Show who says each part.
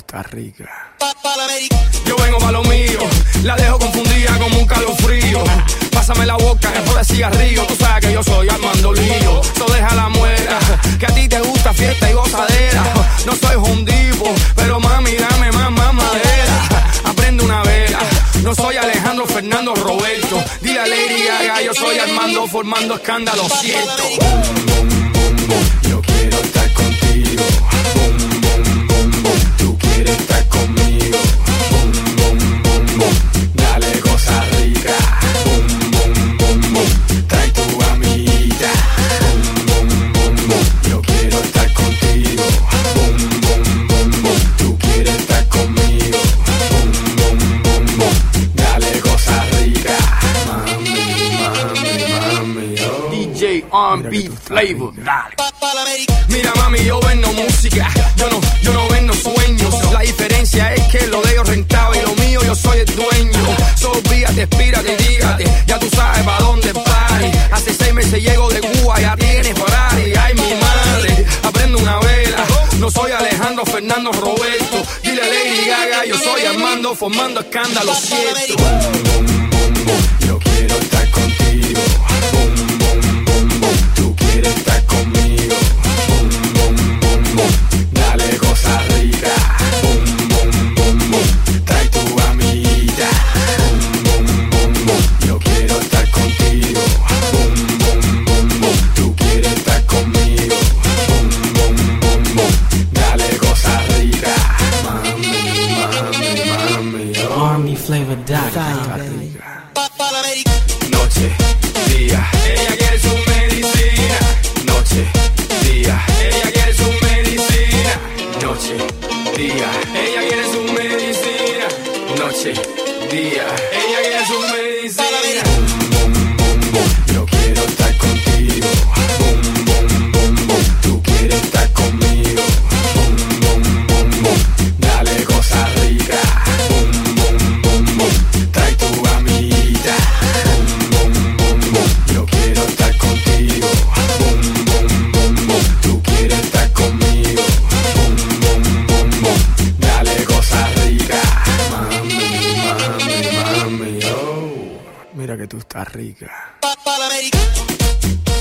Speaker 1: estás rica.
Speaker 2: Yo vengo pa' lo mío, la dejo confundida como un calofrío. Pásame la boca, después de cigarrillo. Tú sabes que yo soy Armando Lío. So deja la muela, que a ti te gusta fiesta y gozadera. No soy hondipo, pero mami dame más madera. Aprende una vela, no soy Alejandro Fernando Roberto. Dile a Lady Gaga, yo soy Armando formando escándalo, cierto.
Speaker 1: Yo quiero estar contigo. Boom, boom, boom, boom. Tú quieres estar conmigo. Boom, boom, boom, boom. Dale cosa rica. Boom, boom, boom, boom. Trae tu amiguita. Boom, boom, boom, boom. Yo quiero estar contigo. Boom, boom, boom, boom. Tú quieres estar conmigo. Boom, boom, boom, boom. Dale cosa rica. Mami, oh.
Speaker 2: DJ R&B Flavor, dale. Mira mami, yo vendo música, yo no vendo sueños. La diferencia es que lo de ellos rentaba y lo mío yo soy el dueño. So olvídate, espírate y dígate, ya tú sabes pa' dónde pari. Hace 6 meses llego de Cuba, ya tienes Ferrari. Ay mi madre, aprendo una vela. No soy Alejandro Fernando Roberto. Dile a Lady Gaga, yo soy Armando formando escándalo, cierto.
Speaker 1: Yo quiero estar contigo. Boom, boom, boom, boom. Tú quieres estar conmigo. Boom, boom, boom, boom. Dale cosa rica. Boom, boom, boom, boom. Trae tu amiguita. Boom, boom, boom, boom. Yo quiero estar contigo. Boom, boom, boom, boom. Tú quieres estar conmigo. Boom, boom, boom, boom. Dale cosa rica. Mami, oh.
Speaker 3: Army Flavor Dot.
Speaker 1: Noche, día,
Speaker 2: Ella quiere su medicina.
Speaker 1: noche, día,
Speaker 2: Ella quiere su medicina.
Speaker 1: noche, día,
Speaker 2: Ella quiere su medicina.
Speaker 1: noche, día.
Speaker 2: Ella quiere su medicina.
Speaker 1: Boom, boom, boom. Yo quiero estar contigo. Boom, boom, boom, boom. Tú quieres estar conmigo. Boom, boom, boom, boom. Dale cosa rica. Boom, boom, boom, boom. Trae tu amiguita. Boom, boom, boom, boom. Yo quiero estar contigo. Boom, boom, boom, boom. Tú quieres estar conmigo. Boom, boom, boom, boom. Dale cosa rica. Mami, oh. Mira que tú estás rica.